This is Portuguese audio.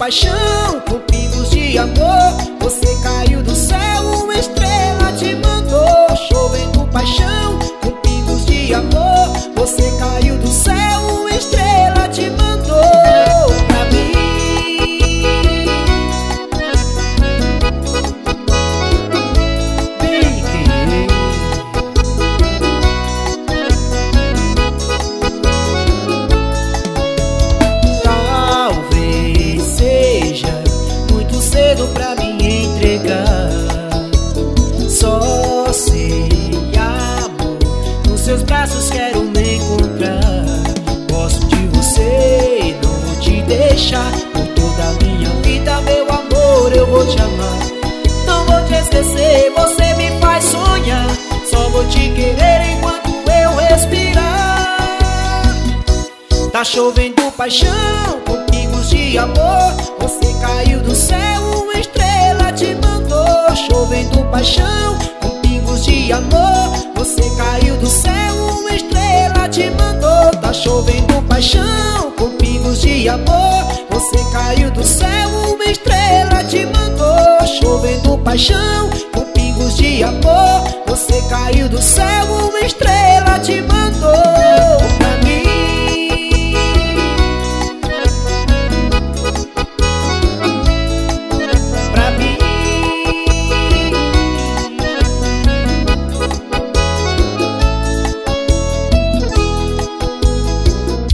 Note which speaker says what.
Speaker 1: paixão, com pingos de amor. Você caiu do céu, uma estrela te mandou. Chovendo paixão, com pingos de amor. Você caiu do céu, uma estrela te mandou pra mim. Talvez seja muito cedo pra me entregar. Só sei, amor, nos seus braços quero me encontrar. Gosto de você, não vou te deixar. Por toda a minha vida, meu amor, eu vou te amar. Não vou te esquecer, você me faz sonhar. Só vou te querer enquanto eu respirar. Tá chovendo paixão, com pingos de amor. Você caiu do céu, uma estrela te mandou. Chovendo paixão, com pingos de amor. Você caiu do céu, uma estrela te mandou. Tá chovendo paixão, com pingos de amor. Você caiu do céu, uma estrela te mandou. Chovendo paixão, com pingos de amor. Você caiu do céu, uma estrela te mandou.